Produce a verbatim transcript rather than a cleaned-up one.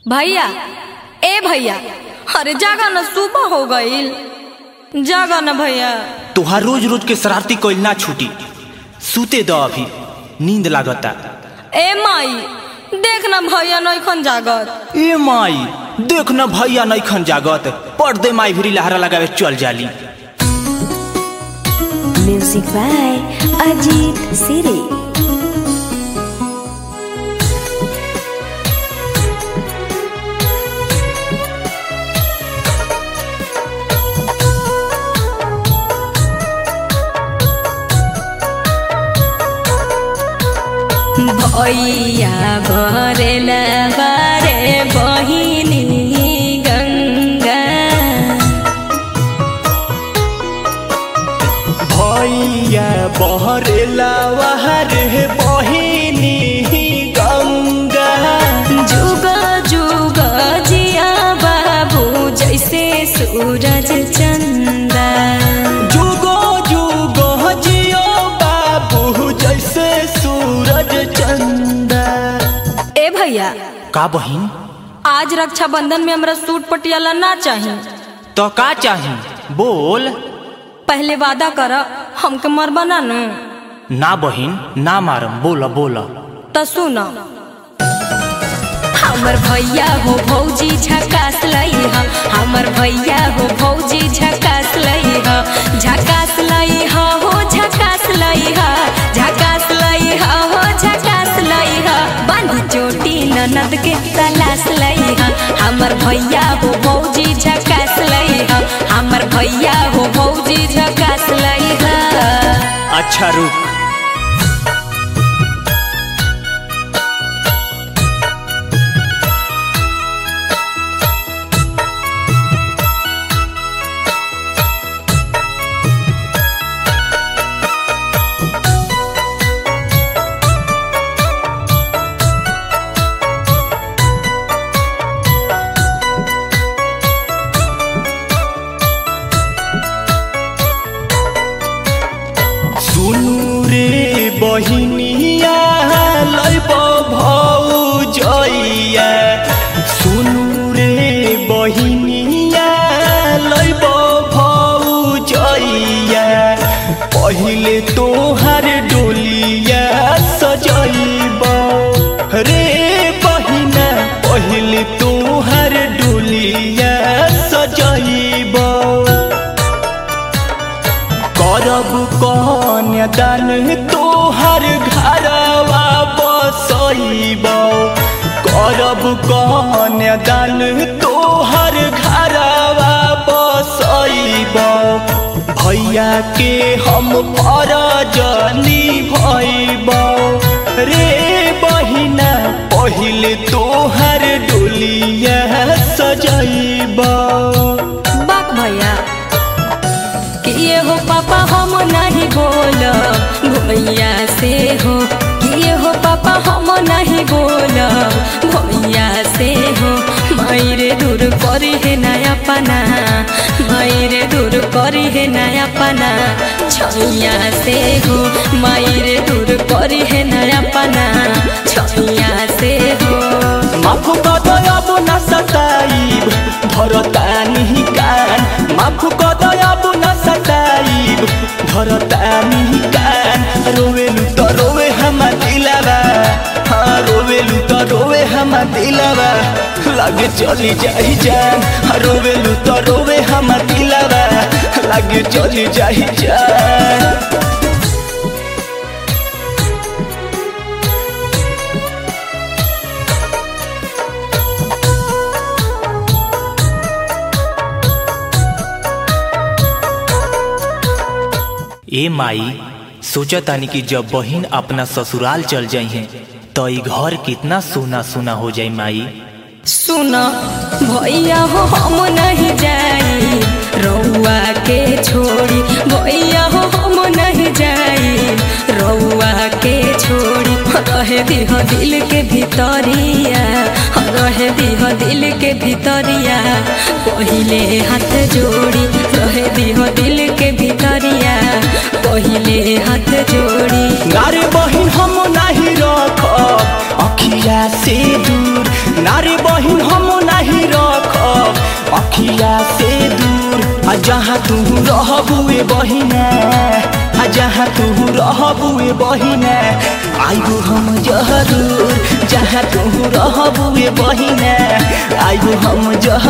भैया ए भैया, अरे जागा न, सुबह हो गईल, जागा न भैया। तुहार रोज रोज के शरारती कोई ना छूटी, सूते दो, अभी नींद लागता। ए माई देख न भैया नइखन जागत। ए माई देख न भैया नइखन जागत, पर्दे माई भिरी लहरा लगावे चल जाली। Music by Ajit Siri. भैया भरेला बारे बहिनी गंगा, भैया बहरेला वहरे बहिनी गंगा। जुग जुग जिया बाबू जैसे सूरज चंदा। जुगो जुगो जियो बाबू जैसे सूरज चंदा। ए भैया का बहिन, आज रक्षाबंधन में हमरा सूट पटियाला ना चाहिए। तो का चाही बोल। पहले वादा कर हमके मरबा ना न। ना बहिन ना मारम, बोला बोला। त सुन, हमर भैया हो भौजी झकास लई ह, हमर भैया हो भौजी झकास लई ह, झकास लई ह हो झकास लई ह, झकास लई ह हो झकास लई ह, बांधी चोटी ननद के तलाश लई ह, हमर भैया हो भौजी झकास लई ह, हमर भैया हो भौजी झकास लई ह। अच्छा रुक। सुनु रे बहिनिया लैब भौजैया, सुनु रे बहिनिया लैब भौजैया, पहिले तोहर डोलिया सजैब रे बहिना, पहिले तोहर डोलिया सजैब। करब कन्यादान तोहर घरवा बसैब, करब कन्यादान तोहर घरवा बसैब, भैया के हम फरज निभैब रे बहिना, पहिले तोहर डोलिया सजैब। बाक भैया किए हो पापा हम नहीं बोल भैया से हो, किए हो पापा हम नहीं बोल भैया से हो, मायरे दूर करी है नया पना, मायरे दूर करी है नया पना, छैया से हो, मायरे दूर करी है नया पना, छैया से हो। माफ कर अब न सताइब धरतानी कान, माफ कर अब न सताइब धरतानी कान, रोवेलु तो रोवे हम दिलवा, हाँ रोवेलु तो रोवे हम दिलवा, लागे चली जाई जान, रोवेलु तो रोवे हम दिलवा, लागे चली जाई जान। ए माई सोचा तानी कि जब बहिन अपना ससुराल चल जाई हैं तो ई घर कितना सोना सोना हो जाई माई। सुना भैया हो हम नहीं जाई रउआ के छोड़ी, भैया हो हम नहीं जाई रउआ के छोड़ी, रहे दिह दिल के भीतरिया, रहे दिह दिल के भीतरिया, पहिले हाथ जोड़ी, रहे दिह दिल के भीतरिया, पहिले हाथ जोड़ी। नारे बहिन हम नहीं रखब अखिया से दूर, नारे बहिन हम अखिया से दूर आ जहाँ तू रहबुए बहिना आ जहाँ तू रहबुए बहिना आइबो हम जरूर जहाँ तू रहबुए बहिना आइबो हम जरूर